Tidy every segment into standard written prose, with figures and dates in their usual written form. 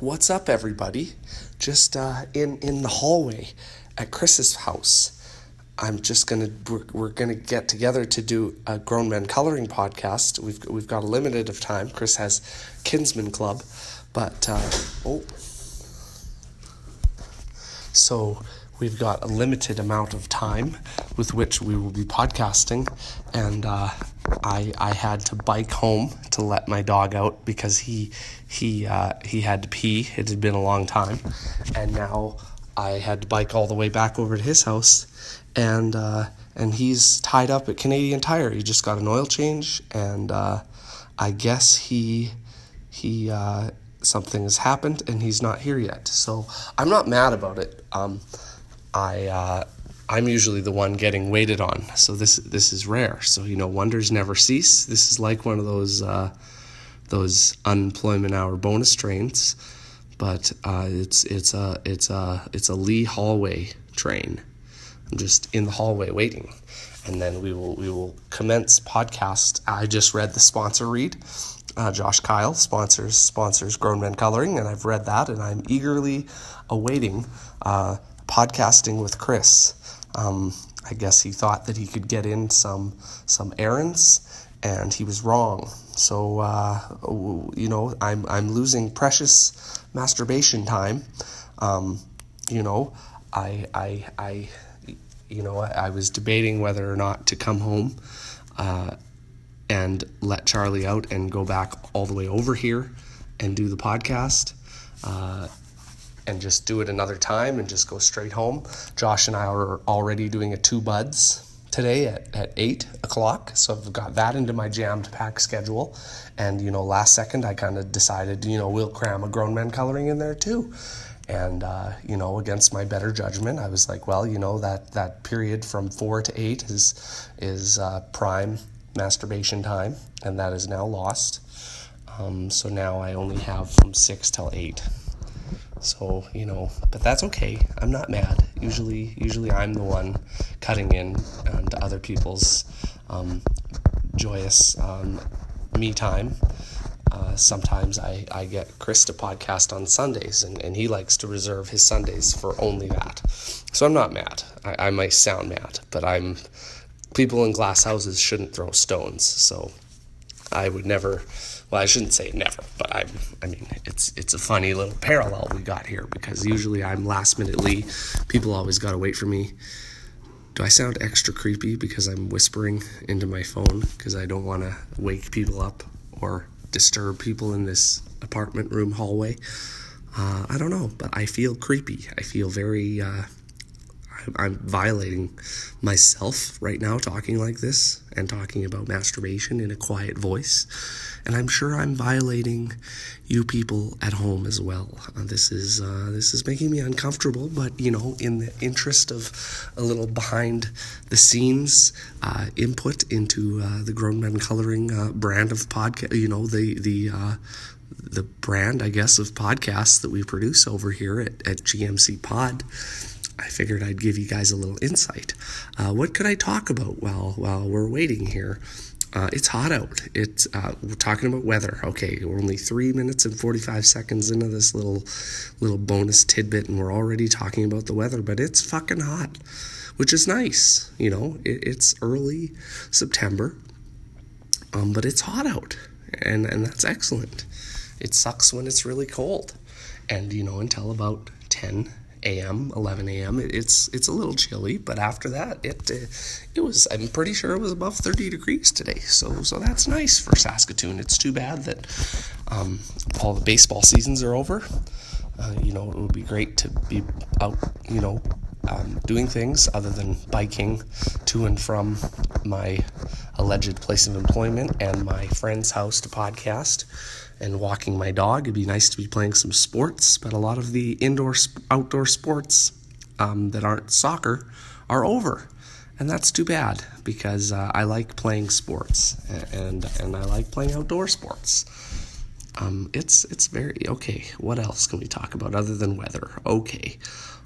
What's up, everybody? Just in the hallway at Chris's house. We're gonna get together to do a Grown Men Coloring podcast. We've got a limited of time. Chris has Kinsman Club, but so we've got a limited amount of time with which we will be podcasting, and I had to bike home to let my dog out because he had to pee. It had been a long time, and now I had to bike all the way back over to his house, and he's tied up at Canadian Tire. He just got an oil change, and I guess he something has happened, and he's not here yet. So I'm not mad about it. I'm usually the one getting waited on, so this is rare. So wonders never cease. This is like one of those unemployment hour bonus trains, but it's a Lee hallway train. I'm just in the hallway waiting, and then we will commence podcast. I just read the sponsor read. Josh Kyle sponsors Grown Men Coloring, and I've read that, and I'm eagerly awaiting podcasting with Chris. I guess he thought that he could get in some errands, and he was wrong. So I'm losing precious masturbation time. I was debating whether or not to come home and let Charlie out and go back all the way over here and do the podcast. And just do it another time and just go straight home. Josh and I are already doing a 2 buds today at 8 o'clock. So I've got that into my jammed pack schedule. And, last second I kind of decided, we'll cram a Grown Men Coloring in there too. And, against my better judgment, I was like, well, that period from 4 to 8 is prime masturbation time. And that is now lost. So now I only have from 6 till 8. So, but that's okay. I'm not mad. Usually I'm the one cutting in to other people's joyous me time. Sometimes I get Chris to podcast on Sundays, and he likes to reserve his Sundays for only that. So I'm not mad. I might sound mad, but people in glass houses shouldn't throw stones. So I would never... Well, I shouldn't say never, but I mean, it's a funny little parallel we got here, because usually I'm last minute Lee. People always got to wait for me. Do I sound extra creepy because I'm whispering into my phone because I don't want to wake people up or disturb people in this apartment room hallway? I don't know, but I feel creepy. I feel very... I'm violating myself right now talking like this and talking about masturbation in a quiet voice. And I'm sure I'm violating you people at home as well. This is making me uncomfortable, but in the interest of a little behind the scenes input into the Grown Men Coloring brand of podcast, the brand, I guess, of podcasts that we produce over here at GMC Pod, I figured I'd give you guys a little insight. What could I talk about while we're waiting here? It's hot out. We're talking about weather. Okay, we're only 3 minutes and 45 seconds into this little bonus tidbit, and we're already talking about the weather. But it's fucking hot, which is nice. It's early September, but it's hot out, and that's excellent. It sucks when it's really cold, and until about 10 a.m., 11 a.m. It's a little chilly, but after that, it was. I'm pretty sure it was above 30 degrees today. So that's nice for Saskatoon. It's too bad that all the baseball seasons are over. It would be great to be out, doing things other than biking to and from my alleged place of employment and my friend's house to podcast, and walking my dog. It'd be nice to be playing some sports, but a lot of the outdoor sports that aren't soccer are over, and that's too bad, because I like playing sports, and I like playing outdoor sports. It's very okay. What else can we talk about other than weather? Okay.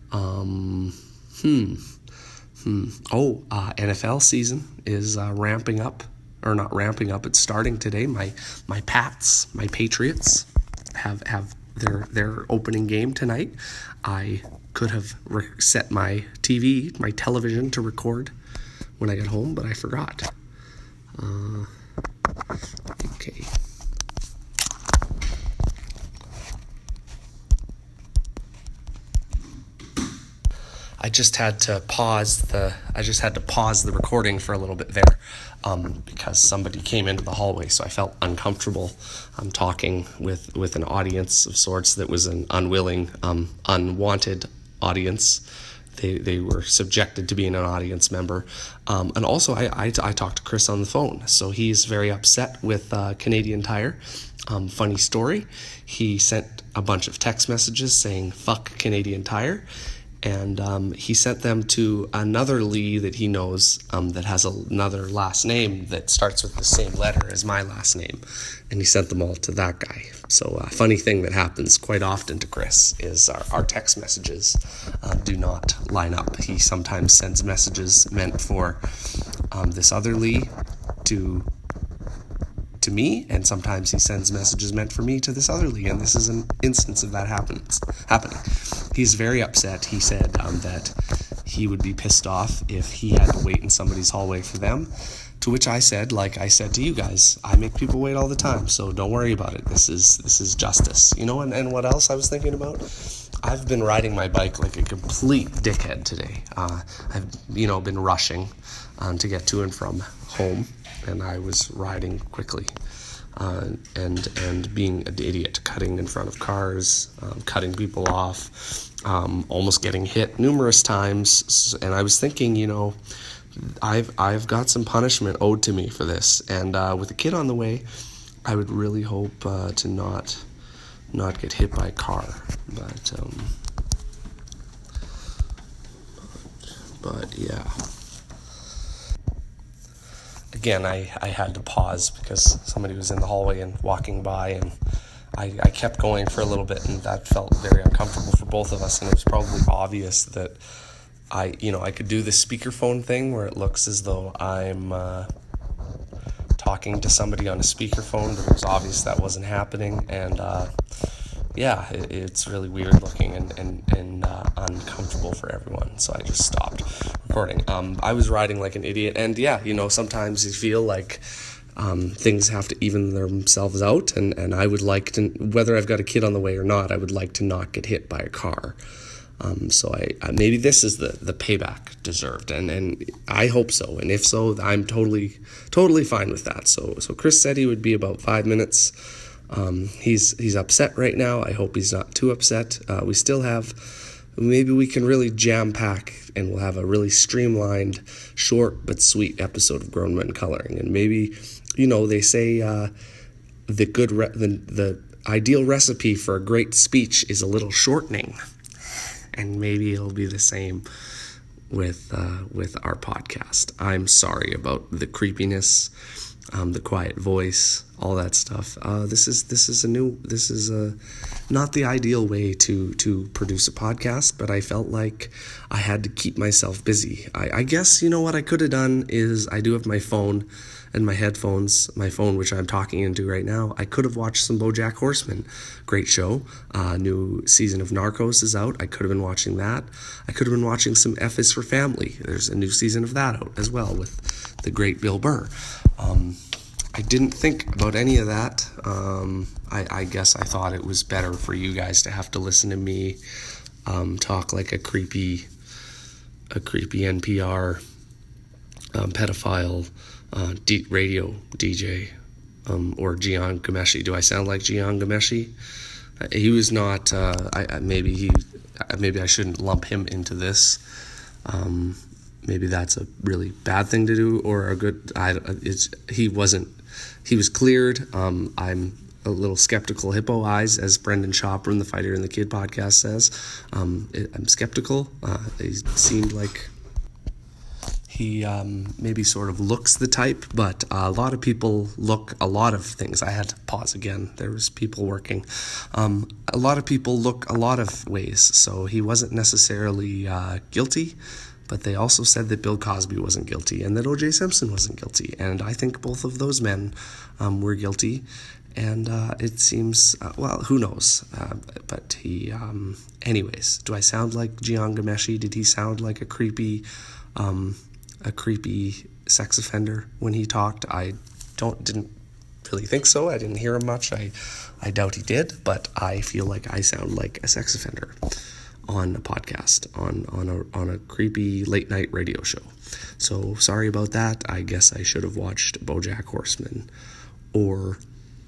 NFL season is ramping up, or not ramping up. It's starting today. My Pats, my Patriots, have their opening game tonight. I could have set my television to record when I got home, but I forgot. Okay. I just had to pause the recording for a little bit there, because somebody came into the hallway, so I felt uncomfortable talking with an audience of sorts that was an unwilling, unwanted audience. They were subjected to being an audience member. And also I talked to Chris on the phone, so he's very upset with Canadian Tire. Funny story, he sent a bunch of text messages saying "fuck Canadian Tire," and he sent them to another Lee that he knows that has another last name that starts with the same letter as my last name, and he sent them all to that guy. So a funny thing that happens quite often to Chris is our text messages do not line up. He sometimes sends messages meant for this other Lee to me, and sometimes he sends messages meant for me to this other Lee, and this is an instance of that happening. He's very upset. He said that he would be pissed off if he had to wait in somebody's hallway for them, to which I said, like I said to you guys, I make people wait all the time, so don't worry about it. This is justice. And what else I was thinking about? I've been riding my bike like a complete dickhead today. I've been rushing to get to and from home, and I was riding quickly and being an idiot, cutting in front of cars, cutting people off, almost getting hit numerous times. And I was thinking, I've got some punishment owed to me for this. And with a kid on the way, I would really hope to not get hit by a car. But yeah. Again, I had to pause because somebody was in the hallway and walking by, and I kept going for a little bit, and that felt very uncomfortable for both of us, and it was probably obvious that I could do the speakerphone thing where it looks as though I'm talking to somebody on a speakerphone, but it was obvious that wasn't happening, and it's really weird looking and uncomfortable for everyone, so I just stopped recording. I was riding like an idiot, and sometimes you feel like things have to even themselves out, and I would like to, whether I've got a kid on the way or not, I would like to not get hit by a car. So I maybe this is the payback deserved, and I hope so, and if so, I'm totally fine with that. So Chris said he would be about 5 minutes. He's upset right now. I hope he's not too upset. We still have, maybe we can really jam pack, and we'll have a really streamlined, short but sweet episode of Grown Men Coloring. And maybe, they say the ideal recipe for a great speech is a little shortening, and maybe it'll be the same with our podcast. I'm sorry about the creepiness, the quiet voice, all that stuff. This is not the ideal way to produce a podcast, but I felt like I had to keep myself busy. I guess, what I could have done is, I do have my phone and my headphones, my phone, which I'm talking into right now. I could have watched some BoJack Horseman. Great show. New season of Narcos is out. I could have been watching that. I could have been watching some F is for Family. There's a new season of that out as well with the great Bill Burr. I didn't think about any of that. I guess I thought it was better for you guys to have to listen to me talk like a creepy NPR pedophile radio DJ or Jian Ghomeshi. Do I sound like Jian Ghomeshi? He was not. Maybe I shouldn't lump him into this. Maybe that's a really bad thing to do, or a good. He wasn't. He was cleared. I'm a little skeptical. Hippo eyes, as Brendan Schaub from the Fighter and the Kid podcast says. I'm skeptical. He seemed like he maybe sort of looks the type, but a lot of people look a lot of things. I had to pause again. There was people working. A lot of people look a lot of ways, so he wasn't necessarily guilty. But they also said that Bill Cosby wasn't guilty and that O.J. Simpson wasn't guilty. And I think both of those men were guilty. And it seems, well, who knows? But he, anyways, do I sound like Jian Ghomeshi? Did he sound like a creepy sex offender when he talked? I didn't really think so. I didn't hear him much. I doubt he did, but I feel like I sound like a sex offender on a podcast, on a creepy late night radio show. So sorry about that. I guess I should have watched BoJack Horseman or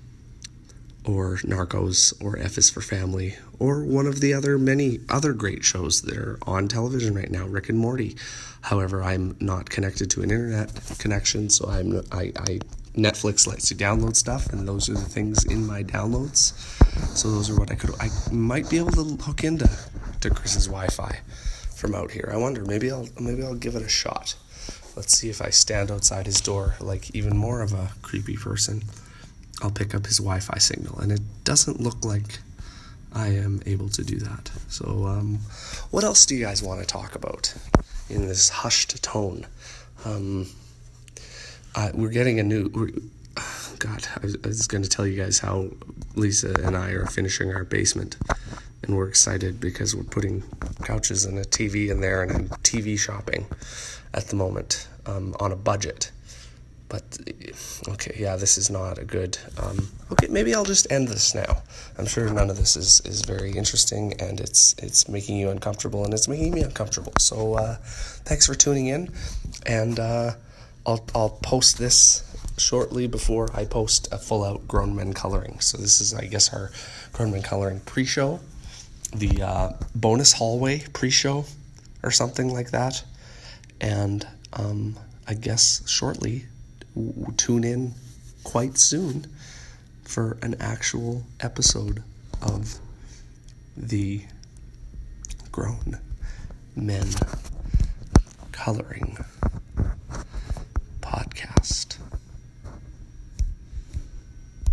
Narcos or F is for Family or one of the many other great shows that are on television right now, Rick and Morty. However, I'm not connected to an internet connection, so Netflix lets you download stuff, and those are the things in my downloads. So those are what I might be able to hook into Chris's Wi-Fi from out here. I wonder, maybe I'll give it a shot. Let's see if I stand outside his door like even more of a creepy person. I'll pick up his Wi-Fi signal, and it doesn't look like I am able to do that. So what else do you guys want to talk about in this hushed tone? We're getting a new... I was going to tell you guys how Lisa and I are finishing our basement, and we're excited because we're putting couches and a TV in there, and I'm TV shopping at the moment on a budget. But, okay, yeah, this is not a good... okay, maybe I'll just end this now. I'm sure none of this is very interesting, and it's making you uncomfortable, and it's making me uncomfortable. So, thanks for tuning in, and I'll post this shortly before I post a full-out Grown Men Coloring. So this is, I guess, our Grown Men Coloring pre-show, the bonus hallway pre-show, or something like that. And I guess shortly... tune in quite soon for an actual episode of the Grown Men Coloring podcast.